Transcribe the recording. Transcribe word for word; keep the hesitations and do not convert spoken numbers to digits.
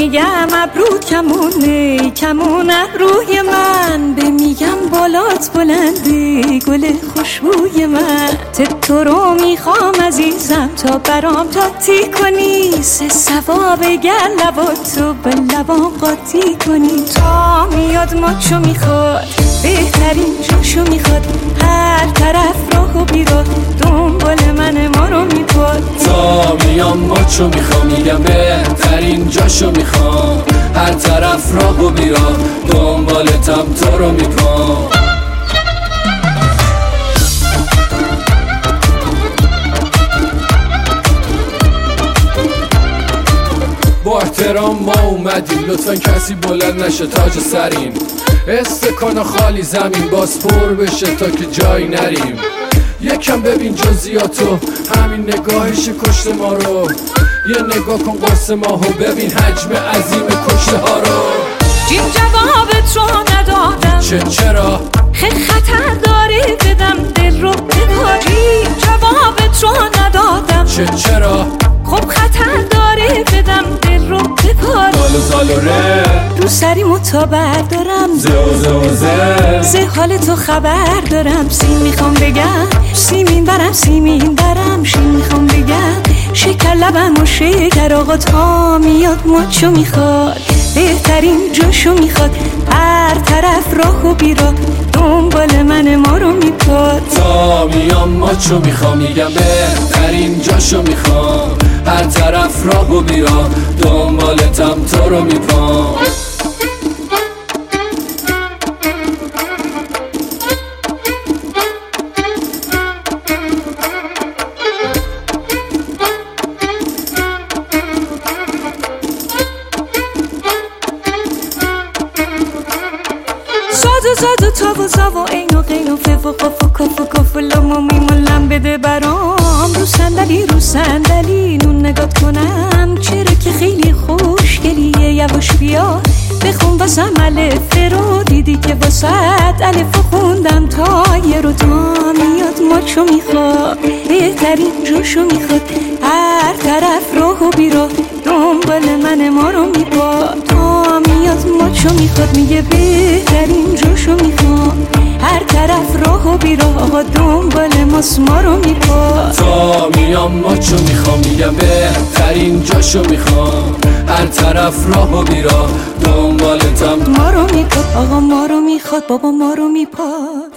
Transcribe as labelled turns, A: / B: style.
A: میگم ابرو کمونه کمون ابروی من، به میگم بالات بلنده گل خوشبوی من. تو رو میخوام عزیزم تا برام تاتی کنی، سه ثواب گر لباتو به لبام قاطی کنی. تا میاد ماچو میخواد بهترین جاشو میخواد، هر طرف راه و بیراه دنبال من ما رو میپاد.
B: تا میام ماچو میخوام میگم بهترین جاشو میخوام، هر طرف راه و بیراه دنبالتم تو رو میپام. با احترام ما اومدیم، لطفا کسی بلند نشه تاج سریم. استکان خالی زمین باز پر بشه تا که جایی نریم. یکم ببین جزئیاتو، همین نگاهش کشته ما رو. یه نگاه کن قرص ماهو، ببین حجم عظیم کشته ها رو.
A: جیم جوابت رو ندادم
B: چه چرا؟
A: خیلی خطر داری بدم دل رو بداری. جوابت رو ندادم
B: چه چرا؟
A: خب خطر داری بدم دل رو بپار.
B: زالو زالو ره
A: رو سری متا بردارم،
B: زه و زه
A: زه حال تو خبر دارم. سیم میخوام بگم سیمین برم سیمین برم، شین میخوام بگم شکر لبم و شکر. آقا تا میاد ماچو میخواد بهترین جاشو میخواد، هر طرف راه و بیراه دنبال من ما رو میپاد.
B: تا میام ماچو میخوام میگم بهترین جاشو میخوام، هر طرف راه و بیراه دنبالتم تو رو میپام.
A: ساز و ساز و تاب و زاب و این و غین و فف و قف و کف و کف و لام و میم و لم بده برام. رو صندلی رو صندلی نون نگات کنم، چرا که خیلی خوشگلیه. یواش بیا بخون واسم الف رو، دیدی که واسط الف خوندم تا یه رو. تا میاد ماچو میخواد بهترین جاشو میخواد، هر طرف راه و بیراه دنبال من ما رو میپاد. تا میاد ماچو میخواد میگه بهترین جاشو میخواد، هر طرف راه و بیراه آقا دنبال ماست ما رو میپاد.
B: تا میام ماچو میخوام میگم بهترین جاشو میخوام، هر طرف راه و بیراه دنبالتم
A: ما رو میپاد. آقا ما رو میخواد بابا ما رو میپاد.